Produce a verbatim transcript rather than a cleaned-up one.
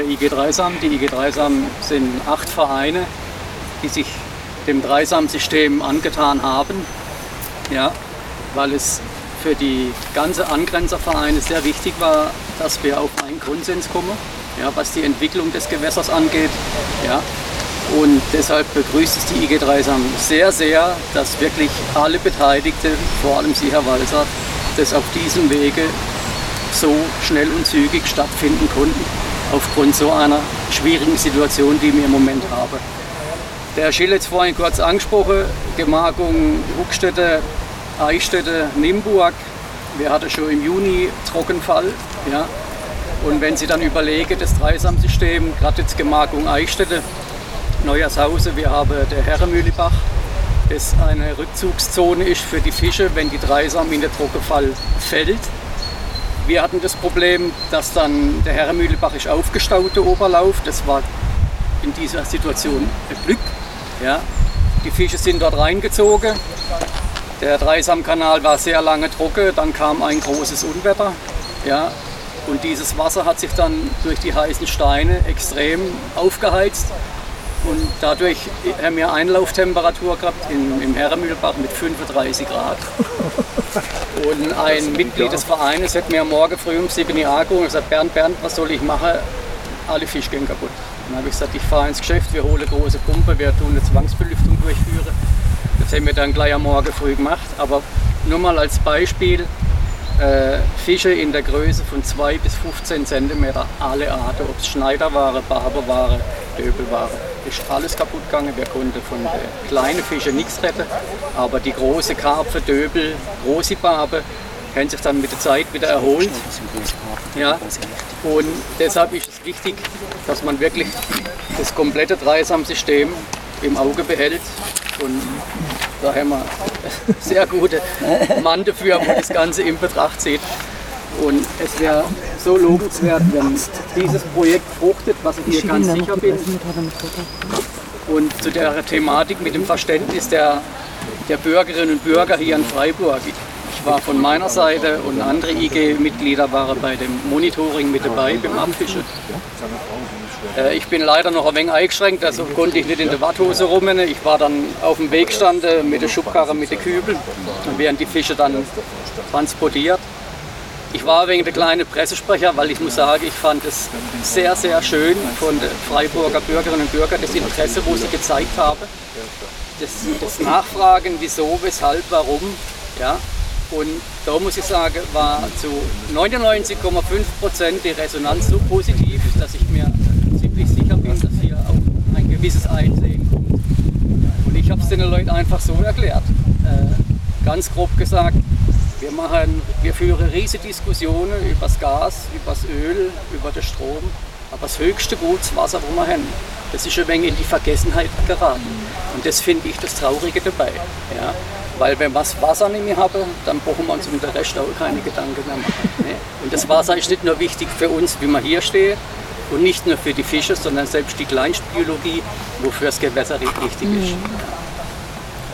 I G Dreisam. Die I G Dreisam sind acht Vereine, die sich dem Dreisam-System angetan haben, ja, weil es für die ganze Angrenzervereine sehr wichtig war, dass wir auf einen Konsens kommen, ja, was die Entwicklung des Gewässers angeht. Ja. Und deshalb begrüßt es die I G Dreisam sehr, sehr, dass wirklich alle Beteiligten, vor allem Sie, Herr Walser, das auf diesem Wege so schnell und zügig stattfinden konnten, aufgrund so einer schwierigen Situation, die wir im Moment haben. Der Herr Schill hat es vorhin kurz angesprochen, Gemarkung Huckstätte, Eichstätte, Nimburg. Wir hatten schon im Juni Trockenfall. Ja. Und wenn Sie dann überlegen, das Dreisam-System, gerade jetzt Gemarkung Eichstätte, Neuershausen, wir haben der Herrenmühlebach, das eine Rückzugszone ist für die Fische, wenn die Dreisam in den Trockenfall fällt. Wir hatten das Problem, dass dann der Herrenmühlebach ist aufgestaut, der Oberlauf. Das war in dieser Situation ein Glück. Ja. Die Fische sind dort reingezogen. Der Dreisamkanal war sehr lange trocken, dann kam ein großes Unwetter. Ja. Und dieses Wasser hat sich dann durch die heißen Steine extrem aufgeheizt. Und dadurch haben wir Einlauftemperatur gehabt in, im Herrenmühlbach mit fünfunddreißig Grad. Und ein Mitglied des Vereins hat mir morgen früh um sieben Uhr angerufen und gesagt, Bernd, Bernd, was soll ich machen? Alle Fische gehen kaputt. Dann habe ich gesagt, ich fahre ins Geschäft, wir holen eine große Pumpe, wir tun eine Zwangsbelüftung durchführen. Das haben wir dann gleich am Morgen früh gemacht. Aber nur mal als Beispiel, äh, Fische in der Größe von zwei bis fünfzehn Zentimeter, alle Arten, ob es Schneiderware, Barberware, Döbelware, ist alles kaputt gegangen. Wir konnten von den kleinen Fischen nichts retten, aber die große Karpfen, Döbel, große Barbe haben sich dann mit der Zeit wieder erholt. Ja. Und deshalb ist es wichtig, dass man wirklich das komplette Dreisam-System im Auge behält. Und da haben wir sehr gute Mann dafür, wo das Ganze in Betracht zieht. Und es wäre so lobenswert, wenn dieses Projekt fruchtet, was ich mir ganz sicher bin. Und zu der Thematik mit dem Verständnis der, der Bürgerinnen und Bürger hier in Freiburg. Ich war von meiner Seite und andere I G-Mitglieder waren bei dem Monitoring mit dabei, beim Abfischen. Äh, ich bin leider noch ein wenig eingeschränkt, also konnte ich nicht in der Watthose rumrennen. Ich war dann auf dem Weg gestanden mit der Schubkarre, mit den Kübel und werden die Fische dann transportiert. Ich war wegen der kleine Pressesprecher, weil ich muss sagen, ich fand es sehr, sehr schön von den Freiburger Bürgerinnen und Bürgern, das Interesse, wo sie gezeigt haben. Das, das Nachfragen, wieso, weshalb, warum. Ja. Und da muss ich sagen, war zu neunundneunzig Komma fünf Prozent die Resonanz so positiv, dass ich mir ziemlich sicher bin, dass hier auch ein gewisses Einsehen kommt. Und ich habe es den Leuten einfach so erklärt. Äh, ganz grob gesagt, wir, machen, wir führen riesige Diskussionen über das Gas, über das Öl, über den Strom. Aber das höchste Gut, das Wasser, wo wir haben, das ist ein wenig in die Vergessenheit geraten. Und das finde ich das Traurige dabei. Ja? Weil wenn wir das Wasser nicht mehr haben, dann brauchen wir uns um den Rest auch keine Gedanken mehr machen. Ne? Und das Wasser ist nicht nur wichtig für uns, wie wir hier stehen, und nicht nur für die Fische, sondern selbst die Kleinstbiologie, wofür das Gewässer wichtig ist.